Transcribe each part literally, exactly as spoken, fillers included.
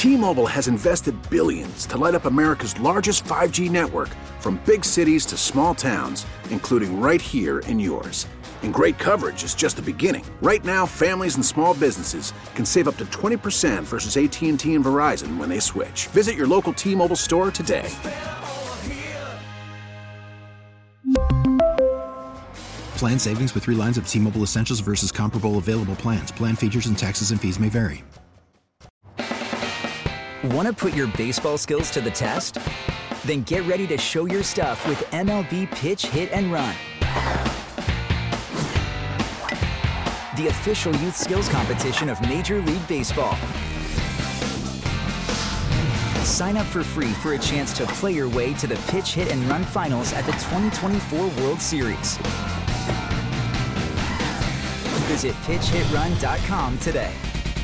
T-Mobile has invested billions to light up America's largest five G network, from big cities to small towns, including right here in yours. And great coverage is just the beginning. Right now, families and small businesses can save up to twenty percent versus A T and T and Verizon when they switch. Visit your local T-Mobile store today. Plan savings with three lines of T-Mobile Essentials versus comparable available plans. Plan features and taxes and fees may vary. Want to put your baseball skills to the test? Then get ready to show your stuff with M L B Pitch, Hit, and Run. The official youth skills competition of Major League Baseball. Sign up for free for a chance to play your way to the Pitch, Hit, and Run finals at the twenty twenty-four World Series. Visit pitch hit run dot com today.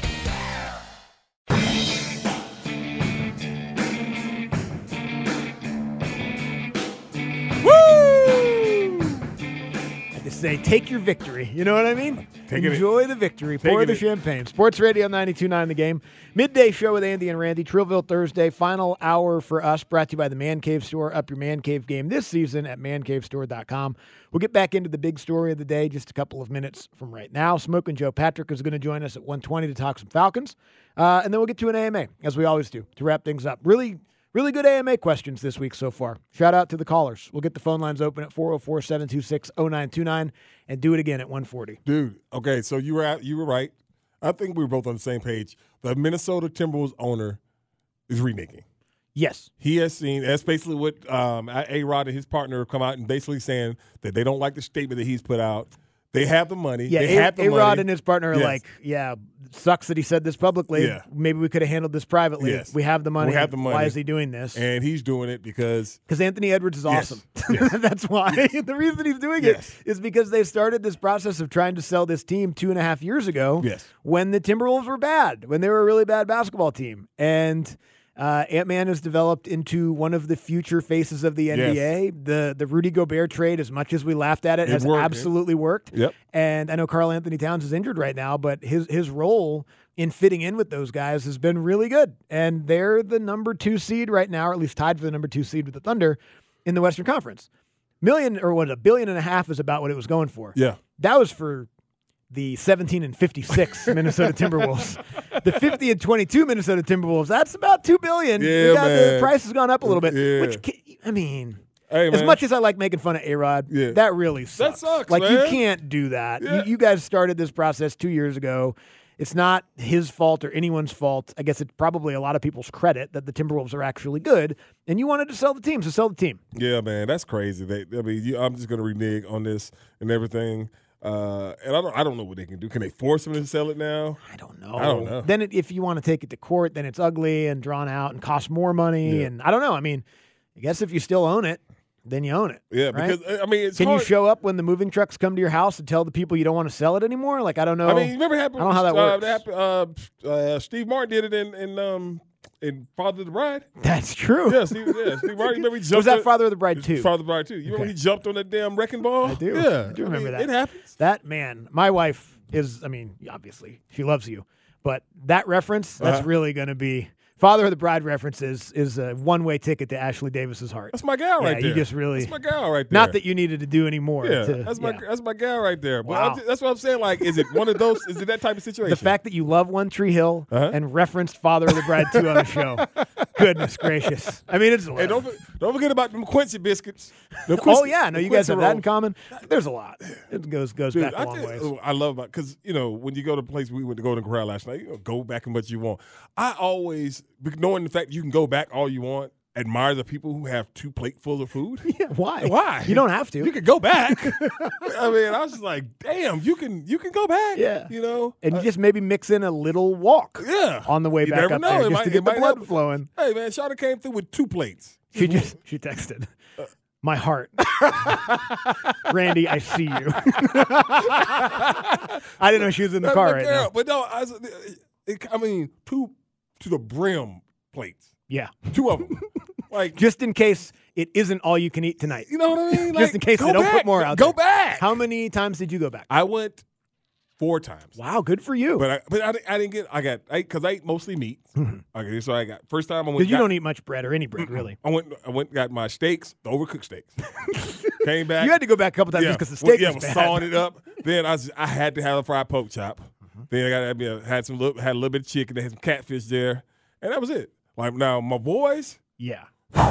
Say, take your victory. You know what I mean? Take Enjoy it. the victory. Taking Pour the it. champagne. Sports Radio ninety-two point nine The Game. Midday show with Andy and Randy. Trillville Thursday. Final hour for us. Brought to you by the Man Cave Store. Up your Man Cave game this season at man cave store dot com. We'll get back into the big story of the day just a couple of minutes from right now. Smoking Joe Patrick is going to join us at one twenty to talk some Falcons. Uh, and then we'll get to an A M A, as we always do, to wrap things up. Really Really good A M A questions this week so far. Shout out to the callers. We'll get the phone lines open at four oh four, seven two six, oh nine two nine and do it again at one forty. Dude, okay, so you were at, you were right. I think we were both on the same page. The Minnesota Timberwolves owner is reneging. Yes. He has seen, that's basically what um, A-Rod and his partner have come out and basically saying that they don't like the statement that he's put out. They have the money. Yeah, they have the A- money. A-Rod and his partner are Yes. like, yeah, sucks that he said this publicly. Yeah. Maybe we could have handled this privately. Yes. We have the money. We have the money. Why is he doing this? And he's doing it because Because Anthony Edwards is Yes. awesome. Yes. That's why. Yes. The reason he's doing Yes. it is because they started this process of trying to sell this team two and a half years ago Yes. when the Timberwolves were bad, when they were a really bad basketball team. And uh, Ant-Man has developed into one of the future faces of the N B A. Yes. The the Rudy Gobert trade, as much as we laughed at it, It has worked, absolutely worked. Yep. And I know Karl Anthony Towns is injured right now, but his his role in fitting in with those guys has been really good. And they're the number two seed right now, or at least tied for the number two seed with the Thunder in the Western Conference. Million, or what, a billion and a half is about what it was going for. Yeah. That was for the seventeen and fifty-six Minnesota Timberwolves. The fifty and twenty-two Minnesota Timberwolves, that's about two billion dollars. Yeah, We got, man. the price has gone up a little bit. Yeah. Which, ca- I mean, Hey, as man. much as I like making fun of A-Rod, Yeah. that really sucks. sucks, Like, man. you can't do that. Yeah. You, you guys started this process two years ago. It's not his fault or anyone's fault. I guess it's probably a lot of people's credit that the Timberwolves are actually good, and you wanted to sell the team, so sell the team. Yeah, man, that's crazy. They, I mean, you, I'm just going to renege on this and everything. Uh, and I don't, I don't know what they can do. Can they force them to sell it now? I don't know. I don't know. Then it, if you want to take it to court, then it's ugly and drawn out and costs more money. Yeah. And I don't know. I mean, I guess if you still own it, then you own it. Yeah, right? because I mean, it's Can hard. you show up when the moving trucks come to your house and tell the people you don't want to sell it anymore? Like, I don't know. I mean, you remember it happened? I don't know how that uh, works. happened, uh, uh, Steve Martin did it in in um in Father of the Bride. That's true. Yeah, Steve, yeah, Steve Martin. Remember he jumped Was that on- Father of the Bride too? Father of the Bride too. You remember Okay. he jumped on that damn wrecking ball? I do. Yeah, I do remember mean, that. It happens. That, man, my wife is, I mean, obviously, she loves you. But that reference, that's Uh-huh. really going to be, Father of the Bride reference is, is a one-way ticket to Ashley Davis's heart. That's my gal Yeah, right there. you just really- That's my gal right there. Not that you needed to do any more. Yeah, to, that's my yeah. that's my gal right there. But Wow. I'm, that's what I'm saying. Like, is it one of those? Is it that type of situation? The fact that you love One Tree Hill Uh-huh. and referenced Father of the Bride two on the show. Goodness gracious. I mean, it's a lot. Hey, don't for- don't forget about them Quincy biscuits. Them Oh, Quincy- yeah. No, them you guys Quincy have that in rolls. common. There's a lot. It goes goes Dude, back a I long tell- ways. oh, I love about because you know when you go to a place we went to Golden Corral last night, you know, go back and what you want. I always, knowing the fact you can go back all you want, admire the people who have two platefuls of food. Yeah, why? Why? You don't have to. You can go back. I mean, I was just like, damn, you can you can go back. Yeah. you know, And Uh, you just maybe mix in a little walk yeah on the way You back never up know. there It just might- to get it the might blood help. flowing. Hey man, Shawty came through with two plates. She just she texted. My heart. Randy, I see you. I didn't know she was in the That's car my right girl. now. But no, I, was- it, I mean, two to the brim plates, Yeah. two of them. Like, Just in case it isn't all you can eat tonight. you know what I mean? Just Like, in case go they don't back. put more out Go there. back. How many times did you go back? I went four times. Wow, good for you. But I, but I, I didn't get. I got because I, I eat mostly meat. Okay, so I got first time I went. Because you got, don't eat much bread or any bread, really. I went. I went. Got my steaks, the overcooked steaks. Came back. You had to go back a couple times yeah, just because the steak well, yeah, was was bad. sawing it up. Then I was, I had to have a fried pork chop. Mm-hmm. Then I got to had some little, had a little bit of chicken. They had some catfish there, and that was it. Like now, my boys, Yeah.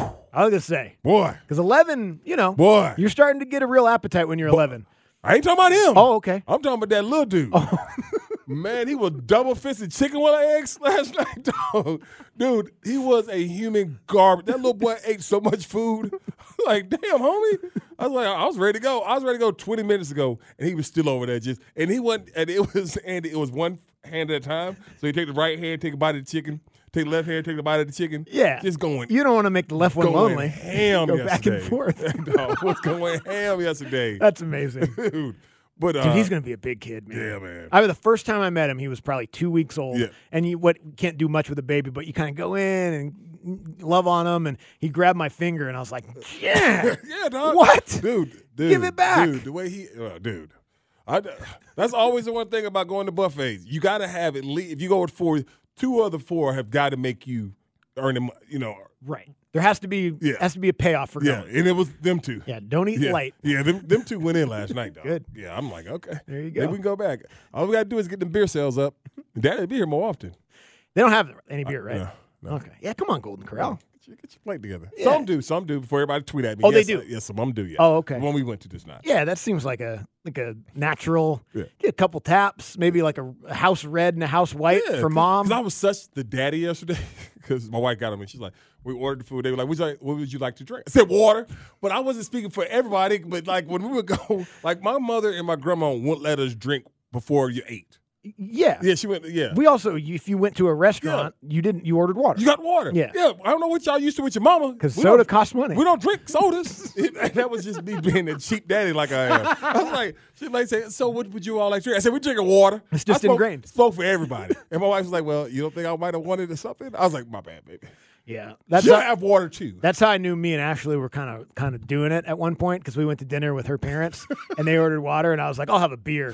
I was going to say. boy, Because eleven, you know, boy, you're starting to get a real appetite when you're eleven. I ain't talking about him. Oh, okay. I'm talking about that little dude. Man, he was double fisted chicken with eggs last night, dog. Dude, he was a human garbage. That little boy ate so much food. Like, damn, homie. I was like, I was ready to go. I was ready to go twenty minutes ago, and he was still over there just. And he wasn't. And it was. And it was one hand at a time. So he take the right hand, take a bite of the chicken. Take the left hand, take the bite of the chicken. Yeah. Just going. You don't want to make the left one going lonely. ham Go yesterday. back and forth. Dog, was going ham yesterday. That's amazing. Dude. But, uh, Dude, he's going to be a big kid, man. Yeah, man. I mean, the first time I met him, he was probably two weeks old. Yeah. And you what can't do much with a baby, but you kind of go in and love on him. And he grabbed my finger, and I was like, yeah. Yeah, dog. What? Dude, dude. Give it back. Dude, the way he, uh, dude. I, that's always the one thing about going to buffets. You got to have at least, if you go with four, two of the four have got to make you earn them, you know. Right. There has to be Yeah. has to be a payoff for Yeah, going. and it was them two. Yeah, don't eat Yeah, light. yeah them, them two went in last night, dog. Good. Yeah, I'm like, okay. There you go. Maybe we can go back. All we got to do is get them beer sales up. Daddy'll be here more often. They don't have any beer, right? No, no. Okay. Yeah, come on, Golden Corral. Get your, get your plate together. Yeah. Some do, some do. Before everybody tweet at me. Oh, they yes, do? uh, yes, some of them do, yeah. Oh, okay. The one we went to just not. Yeah, that seems like a like a natural. Yeah. Get a couple taps, maybe like a, a house red and a house white Yeah, for mom. Because I was such the daddy yesterday. Because my wife got them and she's like, we ordered the food. They were like, would you like, what would you like to drink? I said water. But I wasn't speaking for everybody. But like when we would go, like my mother and my grandma wouldn't let us drink before you ate. Yeah. Yeah, she went, yeah. We also, if you went to a restaurant, you didn't, you ordered water. You got water. Yeah. Yeah. I don't know what y'all used to with your mama. Because We soda don't- costs money. We don't drink sodas. That was just me being a cheap daddy like I am. I was like, she like say, so what would you all like to drink? I said, we're drinking water. It's just I spoke, ingrained. Spoke for everybody. And my wife was like, well, you don't think I might have wanted or something? I was like, my bad, baby. Yeah. That's Should how, I have water too? that's how I knew me and Ashley were kind of kind of doing it at one point because we went to dinner with her parents and they ordered water and I was like, I'll have a beer.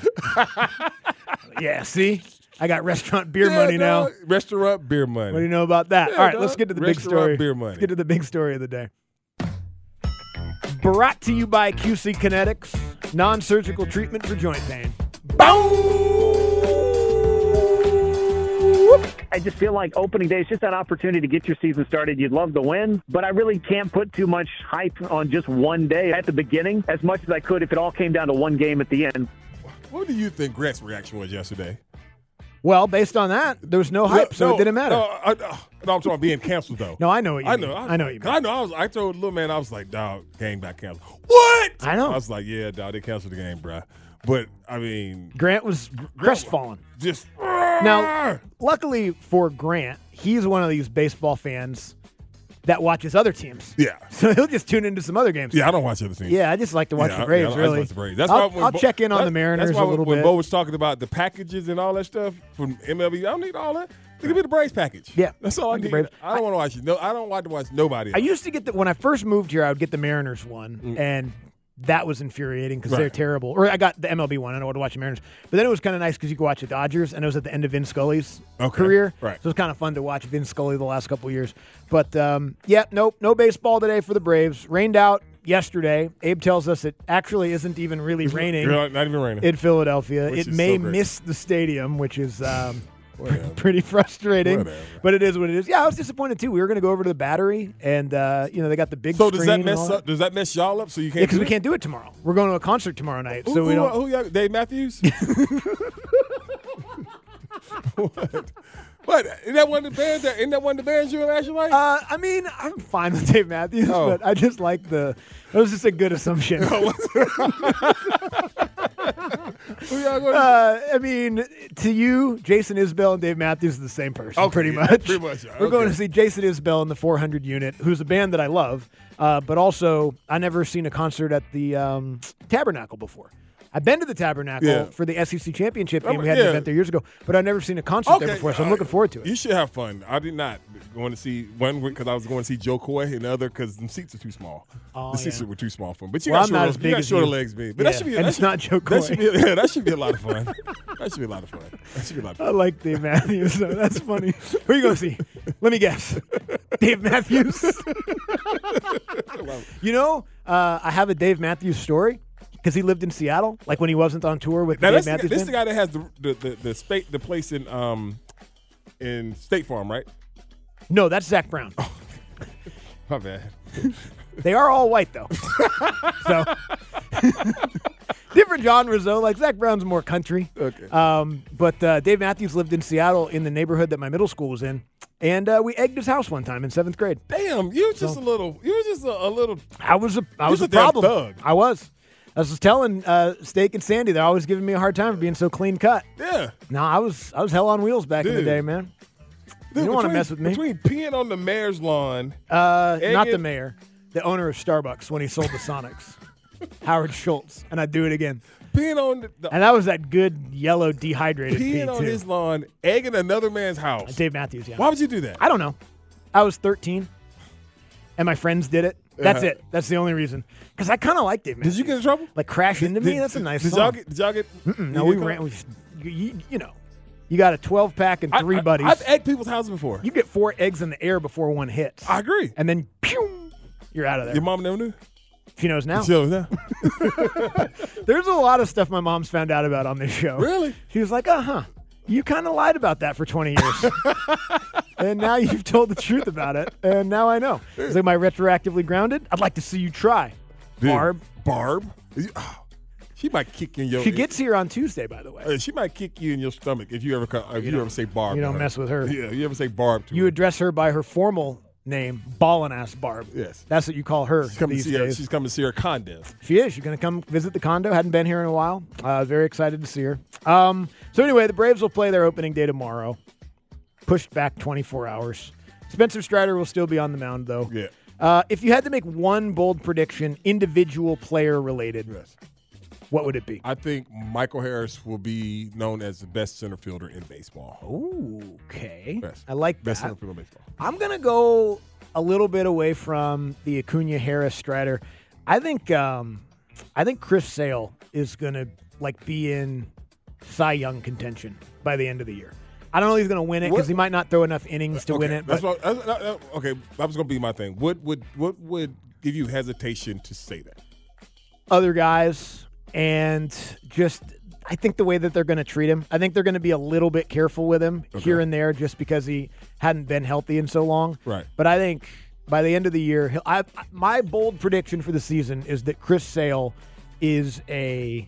Yeah, see? I got restaurant beer Yeah, money now. dog. Restaurant beer money. What do you know about that? Yeah, All right, dog. let's get to the big Restaurant story. beer money. Let's get to the big story of the day. Brought to you by Q C Kinetics, non-surgical treatment for joint pain. I just feel like opening day is just that opportunity to get your season started. You'd love to win, but I really can't put too much hype on just one day at the beginning as much as I could if it all came down to one game at the end. What do you think Grant's reaction was yesterday? Well, based on that, there was no hype, so no, it didn't matter. No, I, I, no, I'm talking about being canceled though. No, I know what you I mean. know. I know what you mean. I know. I was. I told little man. I was like, dog, game got canceled. What? I know. I was like, yeah, dog, they canceled the game, bruh. But I mean, Grant was crestfallen. just Now, luckily for Grant, he's one of these baseball fans that watches other teams. yeah, So he'll just tune into some other games. yeah. I don't watch other teams. Yeah, I just like to watch Yeah, the I- Braves, yeah, I like to really. watch the Braves. That's I'll, why when I'll Bo- check in on that- the Mariners that's why a little when bit. Bo was talking about the packages and all that stuff from M L B, I don't need all that. Give me the Braves package. Yeah, that's all I like the need. Braves. I don't want to watch it. No, I don't want to watch nobody I else. used to get the when I first moved here, I would get the Mariners one, and that was infuriating because they're Right. terrible. Or I got the M L B one. I don't want to watch the Mariners, but then it was kind of nice because you could watch the Dodgers, and it was at the end of Vin Scully's Okay. career, Right. so it was kind of fun to watch Vin Scully the last couple of years. But um, yeah, nope, no baseball today for the Braves. Rained out yesterday. Abe tells us it actually isn't even really raining You're not, not even raining. in Philadelphia. Which It is may so great. miss the stadium, which is um, Whatever. pretty frustrating. Whatever. But it is what it is. Yeah, I was disappointed too. We were going to go over to the Battery, and uh, you know they got the big So screen. does that and mess all that. up? Does that mess y'all up? So you can't? Yeah, because do we it? can't do it tomorrow. We're going to a concert tomorrow night, Who, so we who, don't. who y'all, Dave Matthews? what? What? Isn't that one of the bands? That, isn't that one of the bands you and Ashley like? Uh, I mean, I'm fine with Dave Matthews, Oh. but I just like the. It was just a good assumption. Who y'all going to Uh, I mean, to you, Jason Isbell and Dave Matthews are the same person, Okay, pretty yeah, much. pretty much, yeah, We're going okay. to see Jason Isbell in the four hundred unit, who's a band that I love, uh, but also I never seen a concert at the um, Tabernacle before. I've been to the Tabernacle Yeah. for the S E C championship game. Oh, We had yeah. an event there years ago, but I've never seen a concert there before, so I'm uh, looking forward to it. You should have fun. I did not going to see one because I was going to see Joe Coy, and the other because the seats are too small. Oh, the seats yeah. were too small for him. But you Well, got I'm not shorter, as big you got as shorter you. legs, me. But Yeah, that should be. and that it's should, not Joe That should, Coy. be, yeah, that should be a lot of fun. That should be a lot of fun. That should be a lot of I fun. like Dave Matthews. So that's funny. Who are you going to see? Let me guess. Dave Matthews. You know, uh, I have a Dave Matthews story because he lived in Seattle, like when he wasn't on tour with Now Dave that's the, Matthews. this is Band. the guy that has the the the, the state the place in um in State Farm, right? No, that's Zach Brown. My bad. They are all white though, so different genres though. Like Zach Brown's more country. Okay. Um, but uh, Dave Matthews lived in Seattle in the neighborhood that my middle school was in, and uh, we egged his house one time in seventh grade. Damn, you was just a little. You was just a, a little. I was a I was He's a a damn problem. thug. I was. I was just telling uh, Steak and Sandy they're always giving me a hard time for being so clean cut. Yeah. No, I was I was hell on wheels back in the Dude. day, man. Dude, You don't want to between- mess with me. Between peeing on the mayor's lawn, Uh, not the Egging- mayor, the owner of Starbucks when he sold the Sonics, Howard Schultz, and I'd do it again. peeing on the, the And that was that good yellow dehydrated pee peeing on too. his lawn, egging another man's house. Dave Matthews, yeah. Why would you do that? I don't know. I was thirteen, and my friends did it. That's Uh-huh. it. That's the only reason. Because I kind of like Dave Matthews. Did you get in trouble? Like crash into me? Did- That's a nice Did song. y'all get? Did y'all get? Mm, no, you we get ran. caught? We, you, you know, you got a twelve pack and I- three I, buddies. I've egged people's houses before. You get four eggs in the air before one hits. I agree. And then, pew, you're out of there. Your mom never knew. She knows now. She knows now. There's a lot of stuff my mom's found out about on this show. Really? She was like, uh huh. You kind of lied about that for twenty years. And now you've told the truth about it. And now I know. Is like, am I retroactively grounded? I'd like to see you try. Dude, Barb. Barb. You- oh, she might kick you in your. She gets here on Tuesday, by the way. Uh, she might kick you in your stomach if you ever co- if you, don't- ever say Barb. you to don't her. mess with her. Yeah, you ever say Barb to You her. address her by her formal name, Ballin' Ass Barb. Yes. That's what you call her She's coming to these see her. days. She's coming to see her condo. She is. She's going to come visit the condo. Hadn't been here in a while. Uh, very excited to see her. Um, so anyway, the Braves will play their opening day tomorrow. Pushed back twenty-four hours. Spencer Strider will still be on the mound, though. Yeah. Uh, if you had to make one bold prediction, individual player related, Yes. what would it be? I think Michael Harris will be known as the best center fielder in baseball. Okay. Best. I like Best that. center fielder in baseball. I'm going to go a little bit away from the Acuna Harris Strider. I think um, I think Chris Sale is going to like be in Cy Young contention by the end of the year. I don't know if he's going to win it because What- he might not throw enough innings to okay, win it. That's But what, that's, that, okay, that was going to be my thing. What would what would give you hesitation to say that? other guys and just I think the way that they're going to treat him, I think they're going to be a little bit careful with him Okay. here and there just because he hadn't been healthy in so long. Right. But I think by the end of the year, he'll, I, my bold prediction for the season is that Chris Sale is a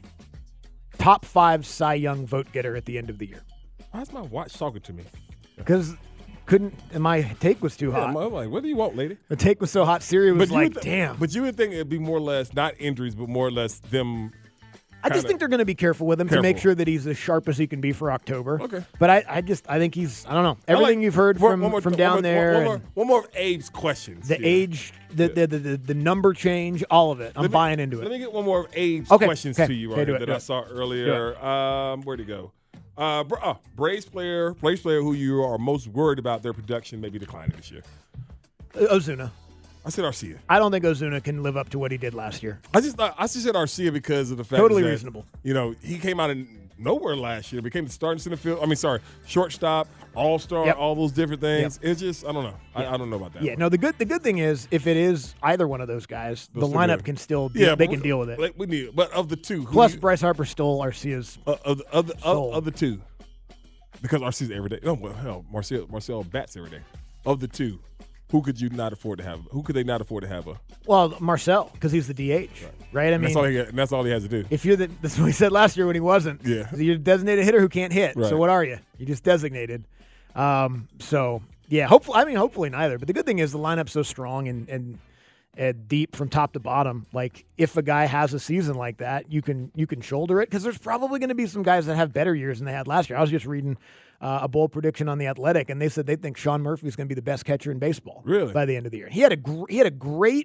top five Cy Young vote getter at the end of the year. Why is my watch talking to me? Because couldn't, and my take was too Yeah, hot. I'm like, what do you want, lady? The take was so hot, Siri was you like, would th- damn. But you would think it'd be more or less not injuries, but more or less them. I just kinda- think they're going to be careful with him to make Careful. sure that he's as sharp as he can be for October. Okay. But I, I just, I think he's, I don't know, I like- everything you've heard one- from, one more- from one down more- there, One, more, and one more of Abe's questions. the here. age, the, the, the, the, the number change, all of it. I'm Let me- buying into Let it. me get one more of Abe's Okay, questions okay, to you okay, right do here it, that do I it. saw earlier. Um, where'd he go? Uh, Bra- uh, Braves player, Braves player who you are most worried about their production maybe declining this year. Uh, Ozuna. I said Arcia. I don't think Ozuna can live up to what he did last year. I just I just said Arcia because of the fact Totally that, reasonable. You know, he came out of nowhere last year, became the starting center field. I mean, sorry, shortstop, all star, Yep. all those different things. It's just I don't know. I, I don't know about that. Yeah, one. no. The good, the good thing is, if it is either one of those guys, They'll the still lineup do it. can still, deal, Yeah, they but can we- deal with it. Like, we need, but of the two, who Plus, you- Bryce Harper stole Arcia's. uh, of, the- of, the- Soul. of, of the two, because Arcia's every day. Oh well, hell, Marcel Marcel bats every day. Of the two, who could you not afford to have? Who could they not afford to have? A Well, Marcel, because he's the D H, right? I and mean, that's all he. And that's all he has to do. if you're the, that's what he said last year when he wasn't. Yeah. You're a designated hitter who can't hit. Right. So what are you? You're just designated. Um, so yeah, hopefully, I mean, hopefully neither. But the good thing is the lineup's so strong and and, and deep from top to bottom. Like if a guy has a season like that, you can you can shoulder it because there's probably going to be some guys that have better years than they had last year. I was just reading uh, a bold prediction on the Athletic, and they said they think Sean Murphy is going to be the best catcher in baseball. Really? By the end of the year, he had a gr- he had a great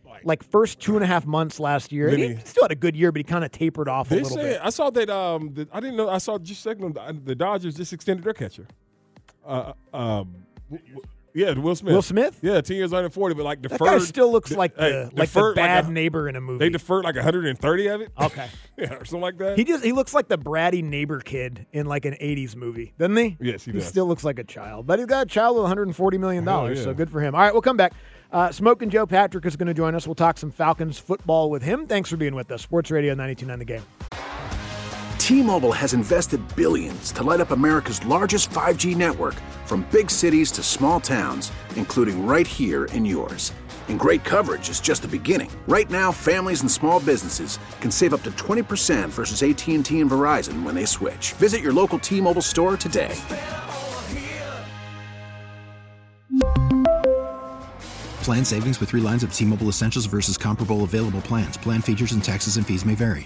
like first two and a half months last year. And he still had a good year, but he kind of tapered off a They little said, bit. I saw that. Um, the, I didn't know. I saw just a second. The, the Dodgers just extended their catcher. Uh, um, w- w- yeah, Will Smith. Will Smith? Yeah, ten years under forty, but like That deferred. guy still looks de- like the hey, like the deferred bad like a- neighbor in a movie. They deferred like one hundred thirty of it. Okay. Yeah, or something like that. He just he looks like the bratty neighbor kid in like an eighties movie, doesn't he? Yes, he He does. still looks like a child, but he's got a child with one hundred forty million dollars, Hell yeah. so good for him. All right, we'll come back. Uh, Smoking Joe Patrick is going to join us. We'll talk some Falcons football with him. Thanks for being with us. Sports Radio ninety-two point nine The Game. T-Mobile has invested billions to light up America's largest five G network, from big cities to small towns, including right here in yours. And great coverage is just the beginning. Right now, families and small businesses can save up to twenty percent versus A T and T and Verizon when they switch. Visit your local T-Mobile store today. Plan savings with three lines of T-Mobile Essentials versus comparable available plans. Plan features and taxes and fees may vary.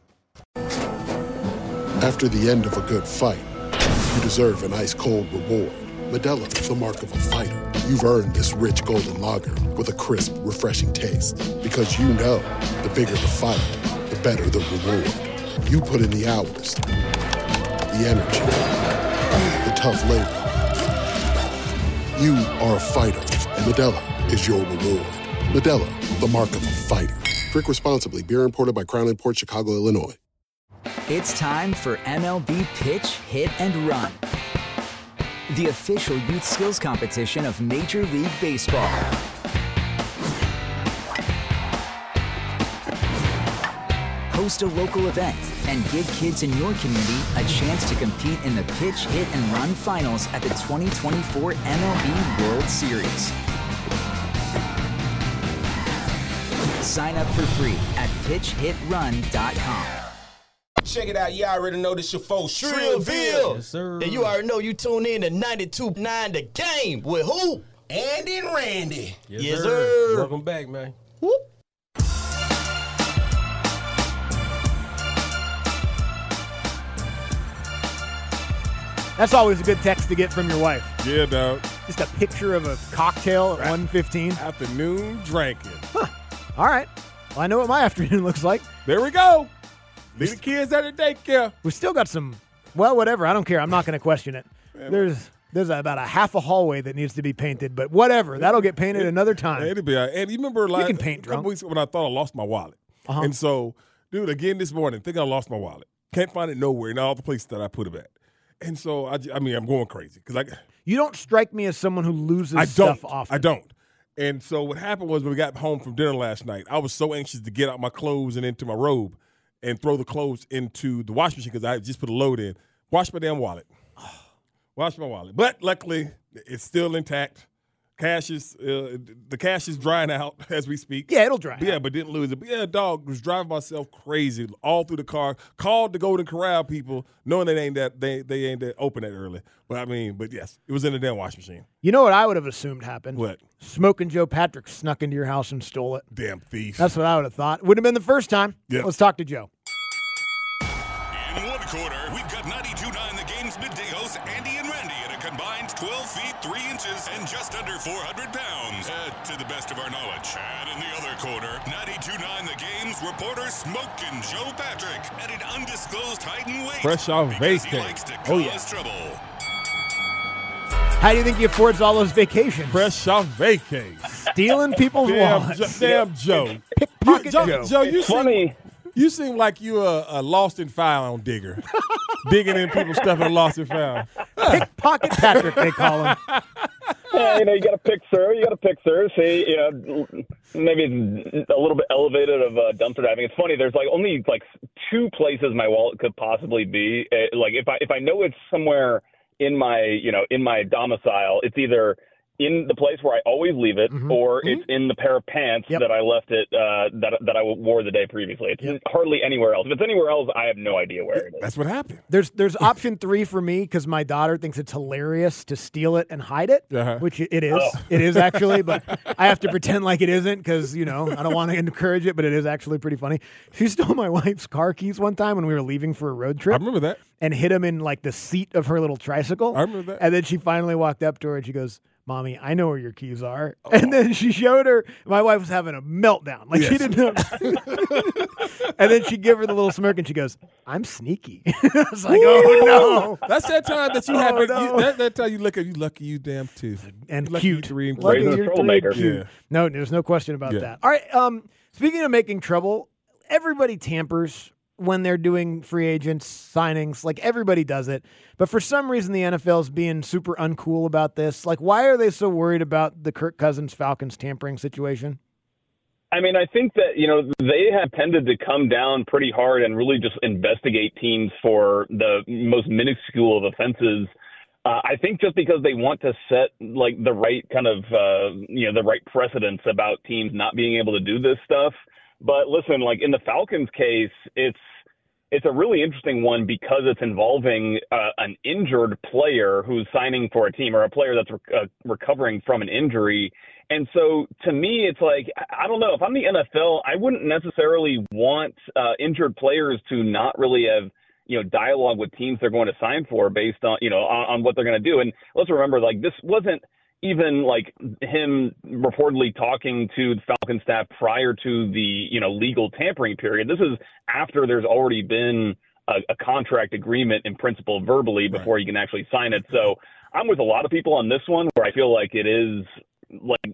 After the end of a good fight, you deserve an ice-cold reward. Modelo is the mark of a fighter. You've earned this rich golden lager with a crisp, refreshing taste. Because you know, the bigger the fight, the better the reward. You put in the hours, the energy, the tough labor. You are a fighter, and Modelo is your reward. Modelo, the mark of a fighter. Drink responsibly. Beer imported by Crown Imports, Chicago, Illinois. It's time for M L B Pitch, Hit, and Run, the official youth skills competition of Major League Baseball. Host a local event and give kids in your community a chance to compete in the Pitch, Hit, and Run finals at the twenty twenty-four M L B World Series. Sign up for free at pitch hit run dot com. Check it out, you already know this your folks, Shrillville. Yes, sir. And you already know you tune in to ninety-two point nine The Game with who? Andy and Randy. Yes, yes sir. sir. Welcome back, man. Whoop. That's always a good text to get from your wife. Yeah, dog. Just a picture of a cocktail at Right. one fifteen. Afternoon drinking. Huh. All right. Well, I know what my afternoon looks like. There we go. Leave the kids at the daycare. We've still got some, well, whatever. I don't care. I'm not going to question it. There's there's about a half a hallway that needs to be painted, but whatever. That'll get painted another time. It'll be all right. And you remember like, can paint a couple drunk. weeks ago when I thought I lost my wallet. Uh-huh. And so, dude, again this morning, think I lost my wallet. Can't find it nowhere in all the places that I put it at. And so, I, j- I mean, I'm going crazy. because I, You don't strike me as someone who loses I don't. stuff often. I don't. And so what happened was when we got home from dinner last night, I was so anxious to get out my clothes and into my robe and throw the clothes into the washing machine because I had just put a load in. Wash my damn wallet. Wash my wallet. But luckily, it's still intact. Cash is uh, the cash is drying out as we speak. Yeah, it'll dry But yeah, out. but didn't lose it. But yeah, dog was driving myself crazy all through the car. Called the Golden Corral people, knowing they ain't that they they ain't that open that early. But I mean, but yes, it was in the damn washing machine. You know what I would have assumed happened? What? Smoking Joe Patrick snuck into your house and stole it. Damn thief. That's what I would have thought. Would have been the first time. Yeah. Let's talk to Joe. In one corner, we've got ninety-two point nine The Game's midday hosts Andy and Randy at a combined twelve feet, three inches, and just under four hundred pounds, uh, to the best of our knowledge. And in the other corner, ninety-two point nine The Game's reporter Smoking Joe Patrick at an undisclosed height and weight. Fresh off because he vacay. likes to Oh, cause yeah. trouble. How do you think he affords all those vacations? Fresh off vacay. Stealing people's Damn, wallets. Jo- damn Joe. Pickpocket You- Joe, Joe. Joe, you seem, Funny. you seem like you're a, a lost and found digger. Digging in people's stuff and lost and found. Pickpocket Patrick, they call him. Yeah, you know, you got to pick serve. You got to pick serve. See, you know, maybe it's a little bit elevated of uh, dumpster diving. It's funny. There's like only like two places my wallet could possibly be. Uh, like if I if I know it's somewhere in my you know in my domicile, it's either in the place where I always leave it, Mhm. or Mhm. it's in the pair of pants Yep. that I left it uh, that that I wore the day previously. It's Yep. hardly anywhere else. If it's anywhere else, I have no idea where it is. That's what happened. There's there's option three for me because my daughter thinks it's hilarious to steal it and hide it, Uh-huh. which it is. Oh. It is actually, but I have to pretend like it isn't because, you know, I don't want to encourage it, but it is actually pretty funny. She stole my wife's car keys one time when we were leaving for a road I trip. remember that. and hit him in like the seat of her little tricycle. I remember that. And then she finally walked up to her and she goes, Mommy, I know where your keys are. Oh. And then she showed her. My wife was having a meltdown. Like yes. she didn't know. And then she gave her the little smirk and she goes, I'm sneaky. I was like, oh, no. That's that time that you oh, have. No. You, that, that time you look at you lucky you damn too. And lucky cute. Three and lucky you're troublemaker. Cute. Yeah. No, there's no question about yeah. that. All right. Um, speaking of making trouble, everybody tampers when they're doing free agents signings. Like everybody does it. But for some reason, the N F L is being super uncool about this. Like, why are they so worried about the Kirk Cousins Falcons tampering situation? I mean, I think that, you know, they have tended to come down pretty hard and really just investigate teams for the most minuscule of offenses. Uh, I think just because they want to set like the right kind of, uh, you know, the right precedents about teams not being able to do this stuff. But listen, like in the Falcons case, it's it's a really interesting one because it's involving uh, an injured player who's signing for a team or a player that's re- uh, recovering from an injury. And so to me, it's like, I don't know, if I'm the N F L, I wouldn't necessarily want uh, injured players to not really have, you know, dialogue with teams they're going to sign for based on, you know, on, on what they're going to do. And let's remember, like, this wasn't even like him reportedly talking to the Falcon staff prior to the, you know, legal tampering period. This is after there's already been a, a contract agreement in principle verbally before right. you can actually sign it. So I'm with a lot of people on this one where I feel like it is like,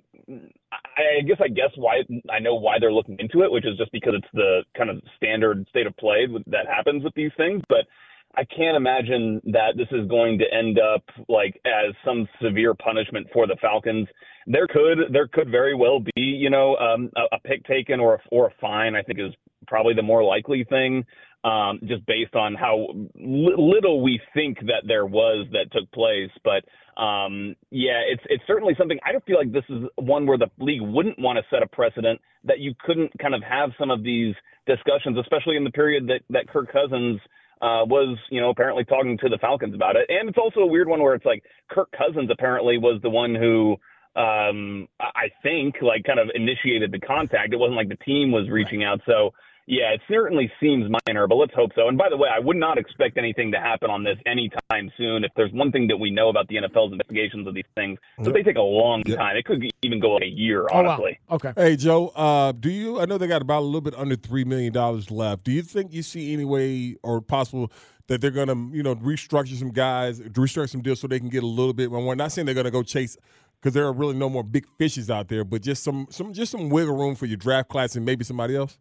I guess I guess why I know why they're looking into it, which is just because it's the kind of standard state of play that happens with these things. But I can't imagine that this is going to end up like as some severe punishment for the Falcons. There could there could very well be, you know, um, a, a pick taken or a, or a fine, I think is probably the more likely thing, um, just based on how li- little we think that there was that took place. But um, yeah, it's it's certainly something. I don't feel like this is one where the league wouldn't want to set a precedent that you couldn't kind of have some of these discussions, especially in the period that, that Kirk Cousins Uh, was, you know, apparently talking to the Falcons about it. And it's also a weird one where it's like Kirk Cousins apparently was the one who um, I think like kind of initiated the contact. It wasn't like the team was reaching out. So, yeah, it certainly seems minor, but let's hope so. And by the way, I would not expect anything to happen on this anytime soon. If there's one thing that we know about the N F L's investigations of these things, so they take a long yep. time. It could even go like a year, honestly. Oh, wow. Okay. Hey, Joe, uh, do you, I know they got about a little bit under three million dollars left. Do you think you see any way or possible that they're going to, you know, restructure some guys, restructure some deals so they can get a little bit more? We're not saying they're going to go chase, because there are really no more big fishes out there, but just some, some, just some wiggle room for your draft class and maybe somebody else?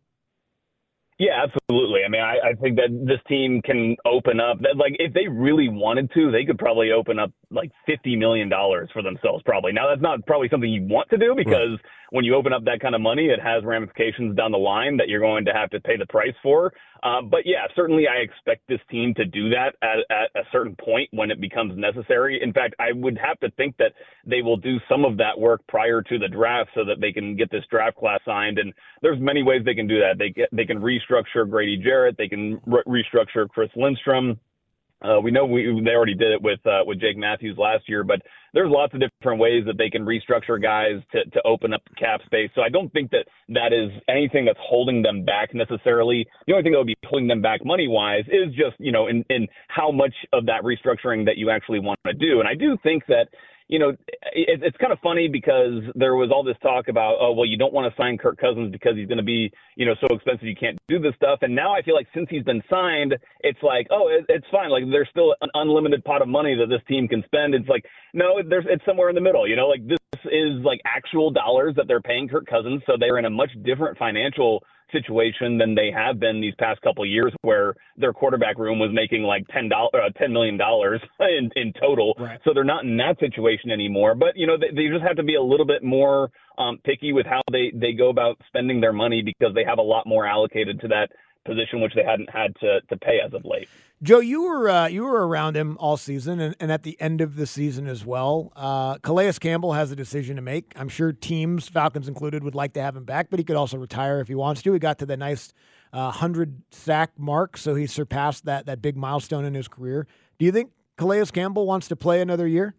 Yeah, absolutely. I mean, I, I think that this team can open up that, like, if they really wanted to, they could probably open up like fifty million dollars for themselves, probably. Now, that's not probably something you want to do because right. when you open up that kind of money, it has ramifications down the line that you're going to have to pay the price for. Uh, but yeah, certainly I expect this team to do that at, at a certain point when it becomes necessary. In fact, I would have to think that they will do some of that work prior to the draft so that they can get this draft class signed. And there's many ways they can do that. They get, they can restructure Grady Jarrett. They can re- restructure Chris Lindstrom. Uh, we know we, they already did it with uh, with Jake Matthews last year, but there's lots of different ways that they can restructure guys to, to open up cap space. So I don't think that that is anything that's holding them back necessarily. The only thing that would be holding them back money-wise is just, you know, in, in how much of that restructuring that you actually want to do. And I do think that, you know, it, it's kind of funny because there was all this talk about, oh, well, you don't want to sign Kirk Cousins because he's going to be, you know, so expensive you can't do this stuff. And now I feel like since he's been signed, it's like, oh, it, it's fine. Like there's still an unlimited pot of money that this team can spend. It's like, no, there's it's somewhere in the middle. You know, like this is like actual dollars that they're paying Kirk Cousins. So they're in a much different financial situation than they have been these past couple of years, where their quarterback room was making like ten dollars, uh, ten million dollars in, in total. Right. So they're not in that situation anymore. But, you know, they, they just have to be a little bit more um, picky with how they, they go about spending their money because they have a lot more allocated to that position, which they hadn't had to, to pay as of late. Joe, you were uh, you were around him all season and, and at the end of the season as well. Uh, Calais Campbell has a decision to make. I'm sure teams, Falcons included, would like to have him back, but he could also retire if he wants to. He got to the nice uh, one hundred sack mark, so he surpassed that that big milestone in his career. Do you think Calais Campbell wants to play another year?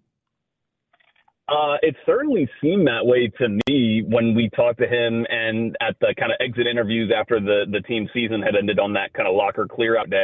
Uh, it certainly seemed that way to me when we talked to him and at the kind of exit interviews after the, the team season had ended on that kind of locker clear out day.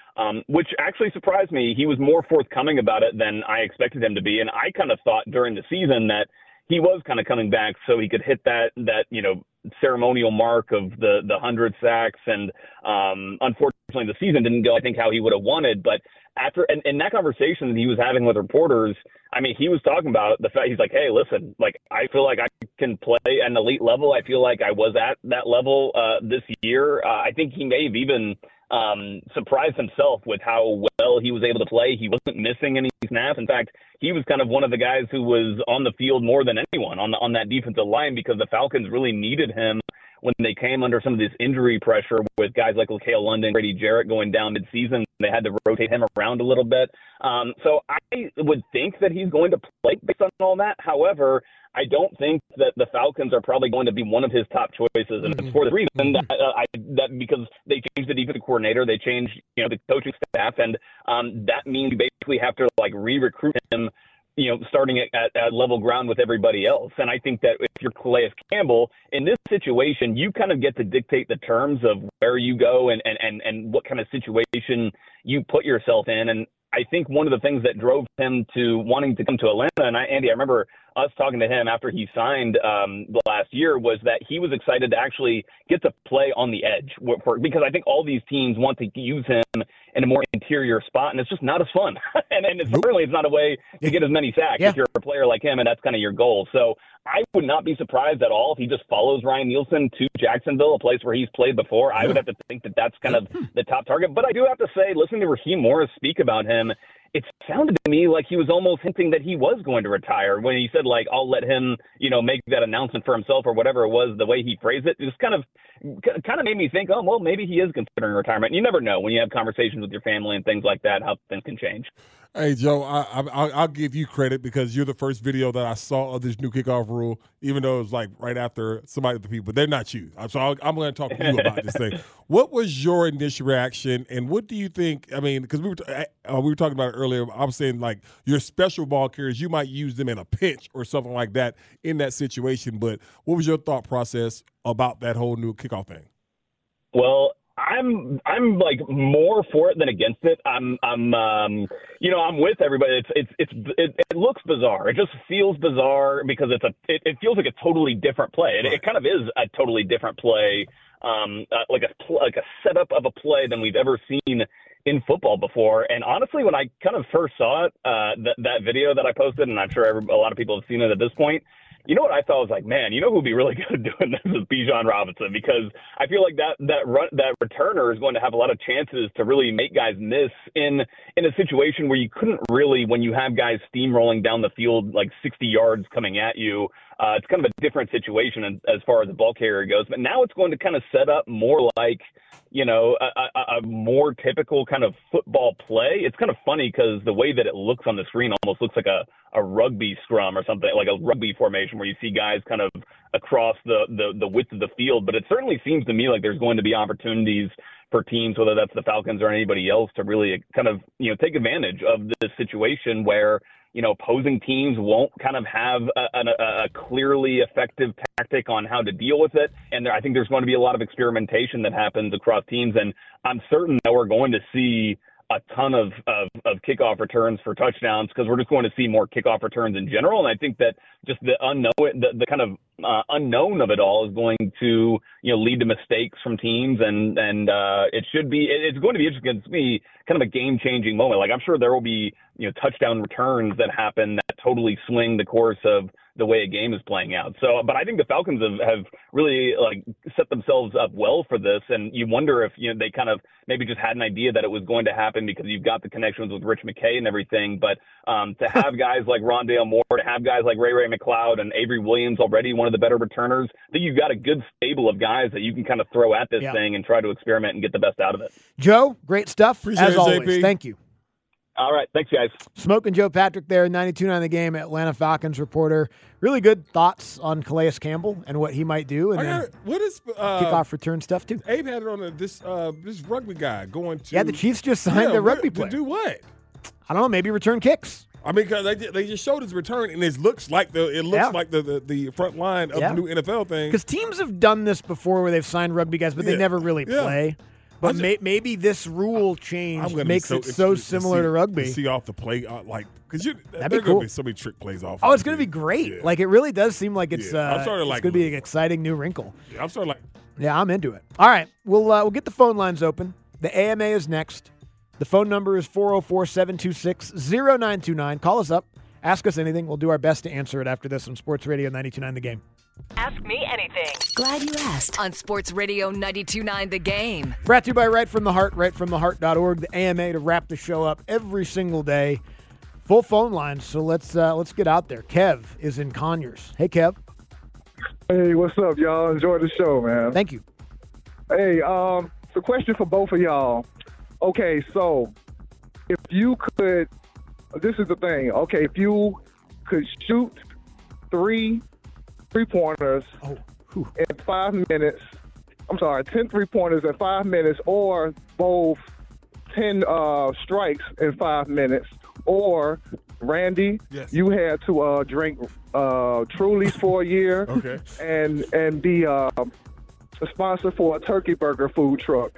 um, which actually surprised me. He was more forthcoming about it than I expected him to be. And I kind of thought during the season that he was kind of coming back so he could hit that, that, you know, ceremonial mark of the, the hundred sacks. And um, unfortunately, the season didn't go, I think, how he would have wanted. But after, and in that conversation that he was having with reporters, I mean, he was talking about the fact, he's like, hey, listen, like, I feel like I can play at an elite level. I feel like I was at that level uh, this year. Uh, I think he may have even um, surprised himself with how well he was able to play. He wasn't missing any snaps. In fact, he was kind of one of the guys who was on the field more than anyone on the, on that defensive line, because the Falcons really needed him when they came under some of this injury pressure with guys like LaCale London, Grady Jarrett going down midseason. They had to rotate him around a little bit. Um, so I would think that he's going to play based on all that. However, I don't think that the Falcons are probably going to be one of his top choices, and it's for the reason that uh, I that because they changed the defensive coordinator, they changed you know the coaching staff, and um, that means you basically have to like re-recruit him, you know, starting at, at, at level ground with everybody else. And I think that if you're Calais Campbell in this situation, you kind of get to dictate the terms of where you go and and and, and what kind of situation you put yourself in. And I think one of the things that drove him to wanting to come to Atlanta, and I, Andy, I remember us talking to him after he signed um, last year, was that he was excited to actually get to play on the edge for, because I think all these teams want to use him in a more interior spot, and it's just not as fun. and and it's, certainly it's not a way to get as many sacks yeah. if you're a player like him, and that's kind of your goal. So I would not be surprised at all if he just follows Ryan Nielsen to Jacksonville, a place where he's played before. I would have to think that that's kind of the top target. But I do have to say, listening to Raheem Morris speak about him, it sounded to me like he was almost hinting that he was going to retire when he said, like, I'll let him, you know, make that announcement for himself or whatever it was, the way he phrased it. It just kind of kind of made me think, oh, well, maybe he is considering retirement. You never know when you have conversations with your family and things like that, how things can change. Hey, Joe, I, I, I'll give you credit because you're the first video that I saw of this new kickoff rule, even though it was like right after somebody of the people. They're not you. So I'll, I'm going to talk to you about this thing. What was your initial reaction, and what do you think? I mean, because we, uh, we were talking about it earlier. I was saying, like, your special ball carriers, you might use them in a pinch or something like that in that situation. But what was your thought process about that whole new kickoff thing? Well, I'm I'm like more for it than against it. I'm I'm um, you know I'm with everybody. It's it's it's it, it looks bizarre. It just feels bizarre because it's a it, it feels like a totally different play. It, it kind of is a totally different play, um, uh, like a like a setup of a play than we've ever seen in football before. And honestly, when I kind of first saw it, uh, that that video that I posted, and I'm sure every, a lot of people have seen it at this point. You know what I thought was like, man, you know who'd be really good at doing this is Bijan Robinson, because I feel like that that run, that returner is going to have a lot of chances to really make guys miss in in a situation where you couldn't really, when you have guys steamrolling down the field like sixty yards coming at you. Uh, it's kind of a different situation as far as the ball carrier goes. But now it's going to kind of set up more like, you know, a, a, a more typical kind of football play. It's kind of funny because the way that it looks on the screen almost looks like a, a rugby scrum or something, like a rugby formation where you see guys kind of across the, the, the width of the field. But it certainly seems to me like there's going to be opportunities for teams, whether that's the Falcons or anybody else, to really kind of, you know, take advantage of this situation where, you know, opposing teams won't kind of have a, a, a clearly effective tactic on how to deal with it. And there, I think there's going to be a lot of experimentation that happens across teams. And I'm certain that we're going to see a ton of, of, of kickoff returns for touchdowns because we're just going to see more kickoff returns in general. And I think that just the unknown, the, the kind of uh, unknown of it all is going to, you know, lead to mistakes from teams. And, and uh, it should be, it, it's going to be interesting. It's going to be kind of a game changing moment. Like I'm sure there will be, you know, touchdown returns that happen that totally swing the course of the way a game is playing out. So, but I think the Falcons have, have really like set themselves up well for this. And you wonder if, you know, they kind of maybe just had an idea that it was going to happen because you've got the connections with Rich McKay and everything. But um, to have guys like Rondale Moore, to have guys like Ray Ray McCloud and Avery Williams, already one of the better returners, I think you've got a good stable of guys that you can kind of throw at this yeah. thing and try to experiment and get the best out of it. Joe, great stuff. Appreciate as it, always. J P. Thank you. All right. Thanks, guys. Smoking Joe Patrick there, ninety-two point nine The Game, Atlanta Falcons reporter. Really good thoughts on Calais Campbell and what he might do. And then got, what is uh, kickoff return stuff, too. Abe had it on a, this uh, this rugby guy going to. Yeah, the Chiefs just signed yeah, a rugby to player. To do what? I don't know, maybe return kicks. I mean, because they, they just showed his return, and it looks like the it looks yeah. like the, the, the front line of yeah. the new N F L thing. Because teams have done this before where they've signed rugby guys, but yeah. they never really yeah. play. But may, maybe this rule change I'm gonna makes be so it so interested similar see, to rugby. See off the play, uh, like because you That'd there be gonna cool. be so many trick plays off. Oh, it's going to be great. Yeah. Like, it really does seem like it's, Yeah. I'm uh, sorta it's like- going to be an exciting new wrinkle. Yeah, I'm sort of like Yeah, I'm into it. All right, we'll uh, we'll get the phone lines open. The A M A is next. The phone number is four oh four, seven two six, oh nine two nine. Call us up. Ask us anything. We'll do our best to answer it after this on Sports Radio ninety-two point nine The Game. Ask me anything. Glad you asked. On Sports Radio ninety-two point nine The Game. Brought to you by Right From The Heart, right from the heart dot org, the A M A to wrap the show up every single day. Full phone lines, so let's uh, let's get out there. Kev is in Conyers. Hey, Kev. Hey, what's up, y'all? Enjoy the show, man. Thank you. Hey, um, it's a question for both of y'all. Okay, so if you could, this is the thing. Okay, if you could shoot three three-pointers oh, in five minutes, I'm sorry, ten three-pointers in five minutes, or both ten uh, strikes in five minutes, or Randy, Yes. you had to uh, drink uh, Truly's for a year, Okay. and and be uh, a sponsor for a turkey burger food truck.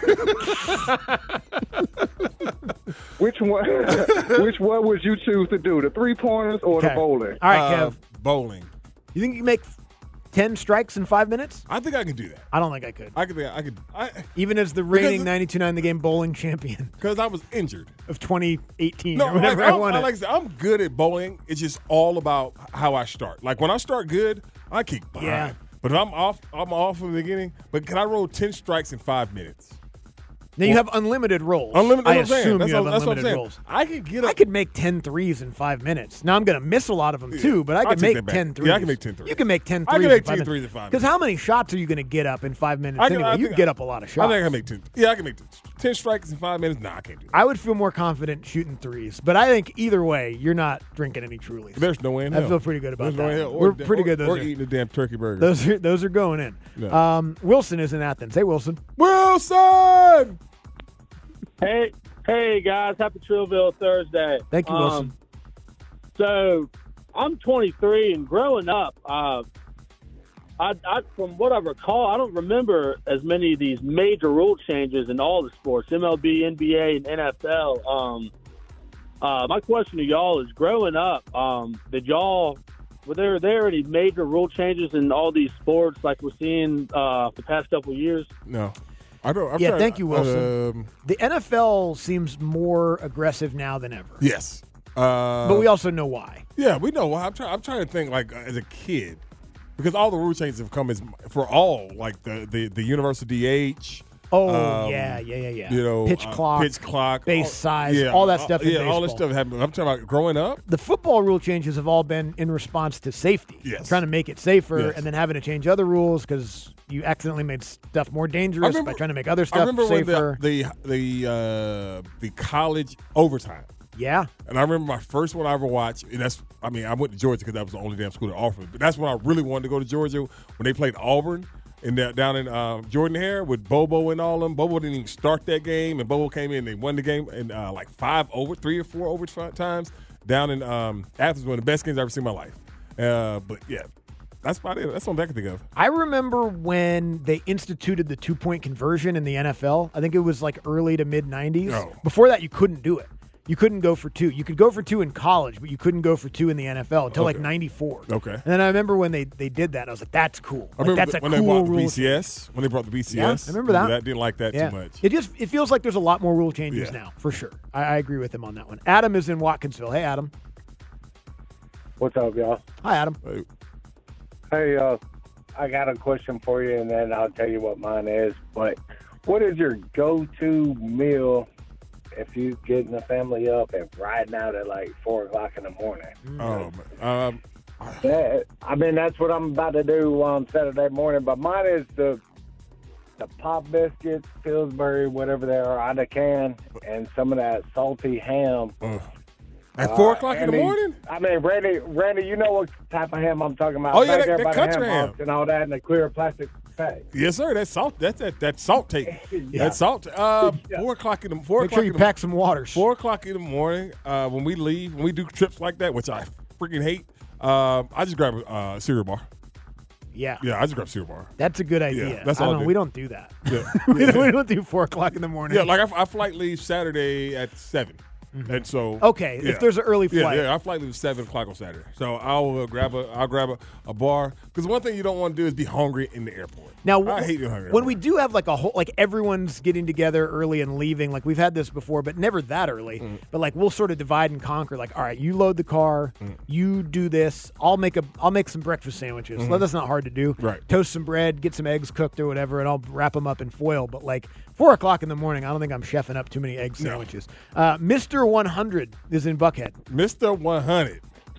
Which one? Which one would you choose to do? The three pointers or Okay. the bowling? All right, uh, Kev. bowling. You think you can make ten strikes in five minutes? I think I can do that. I don't think I could. I could. I could. I Even as the Because reigning it- ninety-two point nine The Game bowling champion because I was injured. of twenty eighteen No, or whatever like, I I'm, won I it. like I said, I'm good at bowling. It's just all about how I start. Like when I start good, I kick behind. Yeah. But if I'm off, I'm off from the beginning. But can I roll ten strikes in five minutes? Now you have unlimited rolls. Unlimited. I That's what I'm saying. assume That's you have what, that's what I'm unlimited saying. rolls. I could get. Up, I could make ten threes in five minutes. Now I'm going to miss a lot of them too, but I I'll could take make that back. ten threes. Yeah, I can make ten threes. You can make ten I threes. can make in five ten minutes. threes in five Because minutes. how many shots are you going to get up in five minutes I can- anyway? I You think get I- up a lot of I shots. think I can make ten. Yeah, I can make ten, ten strikes in five minutes. Nah, I can't do that. I would feel more confident shooting threes, but I think either way, you're not drinking any Trulies. There's no way in I hell. feel pretty good about There's no way in that. hell. Or We're da- pretty or- good. Those Or are, eating a damn turkey burger. those are those are going in. Yeah. Um, Wilson is in Athens. Hey, Wilson. Wilson. Hey, hey guys! Happy Trillville Thursday. Thank you, Wilson. Um, so, I'm twenty-three, and growing up, uh, I, I, from what I recall, I don't remember as many of these major rule changes in all the sports: M L B, N B A, and N F L. Um, uh, my question to y'all is: growing up, um, did y'all were there there any major rule changes in all these sports like we're seeing uh, the past couple of years? No. I don't. I'm yeah, trying- thank you, Wilson. Um, the N F L seems more aggressive now than ever. yes. Uh, But we also know why. Yeah, we know why. I'm trying. I'm trying to think like uh, as a kid, because all the rule changes have come as for all like the the, the universal D H. Oh, um, yeah, yeah, yeah, yeah. You know, Pitch uh, clock, pitch clock, base all, size, yeah, all that stuff in yeah, all this baseball. stuff happened. I'm talking about growing up. The football rule changes have all been in response to safety. Yes. Trying to make it safer Yes. and then having to change other rules because you accidentally made stuff more dangerous remember- by trying to make other I stuff remember safer. when the the the, uh, the college overtime. Yeah. And I remember my first one I ever watched, and that's, I mean, I went to Georgia because that was the only damn school that offered it. But that's when I really wanted to go to Georgia, when they played Auburn and they're down in uh, Jordan Hare with Bobo and all them. Bobo didn't even start that game, and Bobo came in and they won the game in uh, like five over, three or four overtimes down in um, Athens, one of the best games I've ever seen in my life. Uh, but yeah, that's about it. That's what I can think of. I remember when they instituted the two-point conversion in the N F L. I think it was like early to mid-nineties. Oh. Before that, you couldn't do it. You couldn't go for two. You could go for two in college, but you couldn't go for two in the N F L until like Okay. ninety-four. Okay. And then I remember when they, they did that, I was like, that's cool. I Like, remember that's a when cool they brought the rule. B C S. When they brought the B C S, Yeah, I remember that. That didn't like that Yeah. too much. It just it feels like there's a lot more rule changes Yeah. now, for sure. I, I agree with him on that one. Adam is in Watkinsville. Hey, Adam. What's up, y'all? Hi, Adam. Hey. Hey, uh, I got a question for you, and then I'll tell you what mine is. But what is your go-to meal if you getting the family up and riding out at like four o'clock in the morning? Oh, man. Um, That, I mean, that's what I'm about to do on Saturday morning. But mine is the the pop biscuits, Pillsbury, whatever they are, out of can, and some of that salty ham. uh, at four o'clock in the Randy- morning? I mean, Randy, Randy, you know what type of ham I'm talking about? Oh, yeah, Back that- there that by the country ham. house and all that in the clear plastic bag. Yes, sir. That's salt. That's that. That salt take. Yeah. That's salt. Uh, Four o'clock in the four Make o'clock sure you in the, pack some waters. Four o'clock in the morning. Uh, when we leave, when we do trips like that, which I freaking hate, um, I just grab a uh, cereal bar. Yeah. Yeah, I just grab cereal bar. That's a good idea. Yeah, that's I all don't I know, do. we don't do that. Yeah. we, don't, we don't do four o'clock in the morning. Yeah, like I, I flight leave Saturday at seven. And so Okay, if there's an early flight. Yeah, yeah, our flight leaves seven o'clock on Saturday. So I'll uh, grab a I'll grab a, a bar because one thing you don't want to do is be hungry in the airport. Now, I hate being hungry. when we do have like a whole, like everyone's getting together early and leaving, like we've had this before, but never that early. Mm. But like we'll sort of divide and conquer. Like, all right, you load the car, Mm. you do this. I'll make a, I'll make some breakfast sandwiches. Mhm. Well, that's not hard to do. Right. Toast some bread, get some eggs cooked or whatever, and I'll wrap them up in foil. But like four o'clock in the morning, I don't think I'm chefing up too many egg No. sandwiches. Uh, Mister one hundred is in Buckhead. Mister one hundred.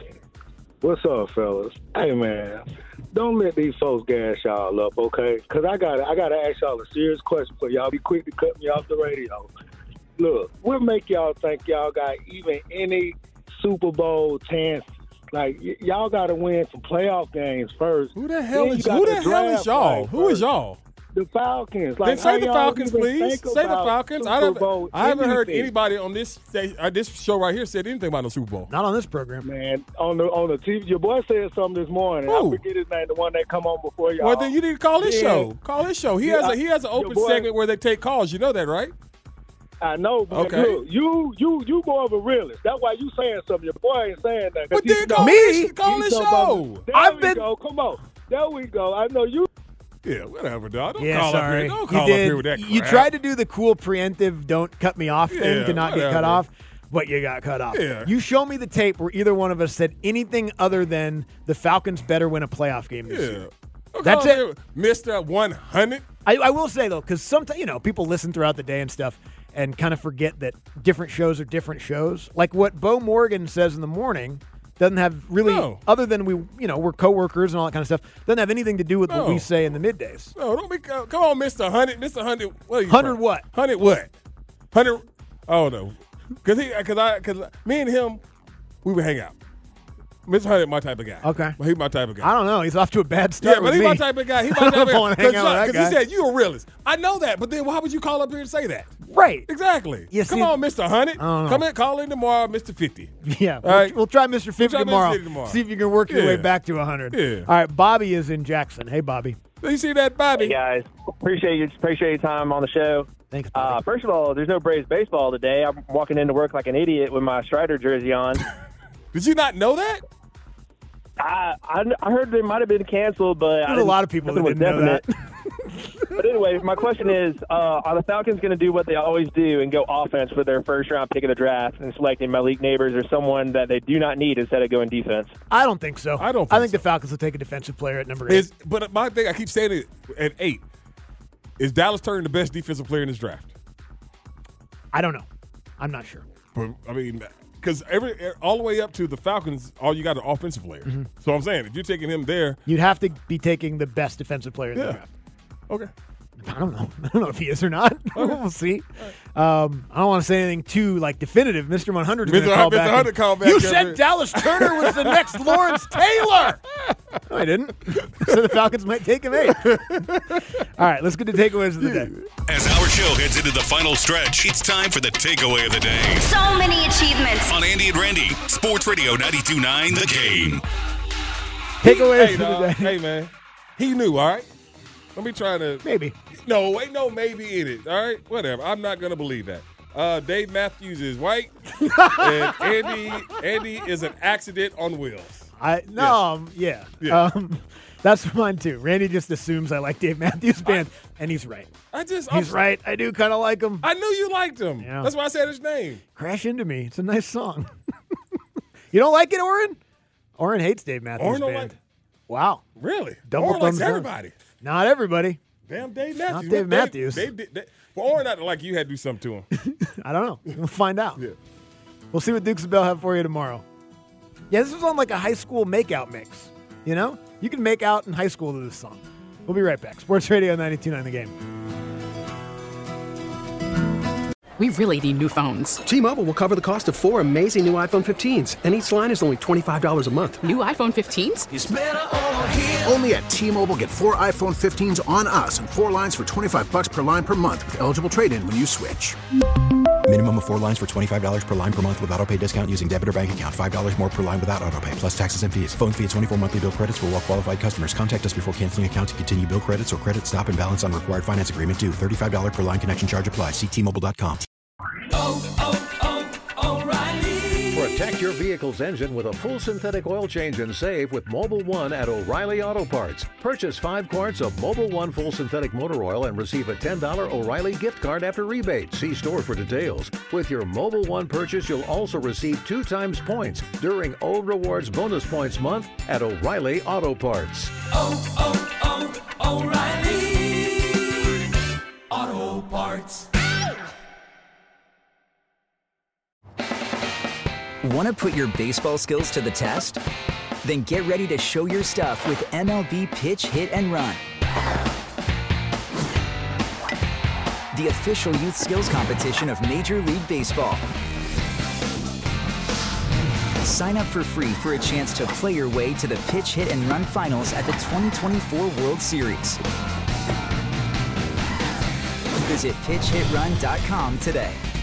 What's up, fellas? Hey, man, don't let these folks gas y'all up, okay? Because I got I got to ask y'all a serious question for y'all. Be quick to cut me off the radio. Look, what make y'all think y'all got even any Super Bowl chance? Like, y- y'all got to win some playoff games first. Who the hell Then you is got who the the hell is draft y'all? right Who is first. y'all? The Falcons. Then Like, say how the y'all Falcons, even please. think Say the about Falcons. I Super haven't, Bowl I haven't heard anything? anybody on this sta- uh, this show right here said anything about no Super Bowl. Not on this program, man. On the on the T V, your boy said something this morning. Who? I forget his name. The one that come on before y'all. Well, then you need to call this Yeah. show. Call this show. He Yeah, has a he has an your open boy- segment where they take calls. You know that, right? I know, but Okay. look, you you you more of a realist. That's why you saying something. Your boy ain't saying that. But then call this, call this show. There I've we been. go. Come on. There we go. I know you. Yeah, whatever, dog. Don't Yeah, call sorry. up here. Don't you call up did. here with that crap. You tried to do the cool preemptive "don't cut me off" thing Yeah, to not get whatever. cut off, but you got cut off. Yeah. You show me the tape where either one of us said anything other than the Falcons better win a playoff game this Yeah. year. Don't That's call it. up here, Mister one hundred. I, I will say though, because sometimes you know people listen throughout the day and stuff, and kind of forget that different shows are different shows. Like what Bo Morgan says in the morning doesn't have really, No. other than we, you know, we're coworkers and all that kind of stuff. Doesn't have anything to do with what No. we say in the middays. No, don't be. Come on, Mister one hundred. Mister one hundred. What are you? Hundred from? what? one hundred what? one hundred. Oh no, because he, because I, because me and him, we would hang out. Mister one hundred, my type of guy. Okay. But he's my type of guy. I don't know. He's off to a bad start. Yeah, but with he's me. my type of guy. He's I my don't type of guy. wanna hang out with that Because he guy. said you're a realist. I know that, but then why would you call up here and say that? Right. Exactly. You Come see- on, Mister one hundred. I don't know. Come in, call in tomorrow, Mister fifty. Yeah, All we'll, right. we'll try Mister fifty try Mister tomorrow. fifty tomorrow. See if you can work your way Yeah. back to one hundred. Yeah. All right, Bobby is in Jackson. Hey, Bobby. You see that, Bobby? Hey guys, appreciate you appreciate your time on the show. Thanks. Uh, first of all, there's no Braves baseball today. I'm walking into work like an idiot with my Strider jersey on. Did you not know that? I I, I heard they might have been canceled, but I There's a didn't- lot of people that nothing didn't was know definite. But anyway, my question is: uh, are the Falcons going to do what they always do and go offense with their first round pick of the draft and selecting Malik Neighbors or someone that they do not need instead of going defense? I don't think so. I don't I think think the Falcons will take a defensive player at number eight. Is, but my thing, I keep saying it at eight. Is Dallas Turner the best defensive player in this draft? I don't know. I'm not sure. But I mean, because every all the way up to the Falcons, all you got are offensive players. Mm-hmm. So I'm saying, if you're taking him there, You'd have to be taking the best defensive player in Yeah. the draft. okay. I don't know. I don't know if he is or not. We'll see. Um, I don't want to say anything too like definitive. Mister one hundred is going to Mister call Mister back. one hundred and- called back You after- said Dallas Turner was the next Lawrence Taylor. No, I didn't. So the Falcons might take him eight. All right, let's get to takeaways of the day. As our show heads into the final stretch, it's time for the takeaway of the day. So many achievements. On Andy and Randy, Sports Radio ninety-two point nine The Game. Takeaways Hey, of the dog. day. Hey, man. He knew, all right? Let me try to. Maybe. No, ain't no maybe in it, all right? Whatever. I'm not going to believe that. Uh, Dave Matthews is white, and Andy Andy is an accident on wheels. I no, um, yeah. Yeah. Um, that's mine too. Randy just assumes I like Dave Matthews Band, and he's right. I just He's I'm, right. I do kind of like him. I knew you liked him. Yeah. That's why I said his name. Crash Into Me. It's a nice song. You don't like it, Oren? Oren hates Dave Matthews Oren don't Band. like- Wow. Really? Double Oren likes thumbs down. everybody. Not everybody. Damn, Dave Matthews. Not Dave Dave- Matthews. Dave, Dave, Dave, for Oren not to like you had to do something to him. I don't know. We'll find out. Yeah. We'll see what Dukes and Bell have for you tomorrow. Yeah, this was on like a high school makeout mix. You know? You can make out in high school to this song. We'll be right back. Sports Radio ninety-two point nine The Game. We really need new phones. T-Mobile will cover the cost of four amazing new iPhone fifteens, and each line is only twenty-five dollars a month. New iPhone fifteens? It's better over here. Only at T-Mobile, get four iPhone fifteens on us and four lines for twenty-five bucks per line per month with eligible trade-in when you switch. Minimum of four lines for twenty-five dollars per line per month with auto pay discount using debit or bank account. five dollars more per line without auto pay, plus taxes and fees. Phone fee at twenty-four monthly bill credits for well qualified customers. Contact us before canceling account to continue bill credits or credit stop and balance on required finance agreement due. thirty-five dollars per line connection charge applies. See T Mobile dot com. Oh, oh, oh, O'Reilly. Protect your vehicle's engine with a full synthetic oil change and save with Mobile One at O'Reilly Auto Parts. Purchase five quarts of Mobile One full synthetic motor oil and receive a ten dollars O'Reilly gift card after rebate. See store for details. With your Mobile One purchase, you'll also receive two times points during O Rewards Bonus Points Month at O'Reilly Auto Parts. Oh, oh, oh, O'Reilly Auto Parts. Want to put your baseball skills to the test? Then get ready to show your stuff with M L B Pitch, Hit, and Run. The official youth skills competition of Major League Baseball. Sign up for free for a chance to play your way to the Pitch, Hit, and Run finals at the twenty twenty-four World Series. Visit pitch hit run dot com today.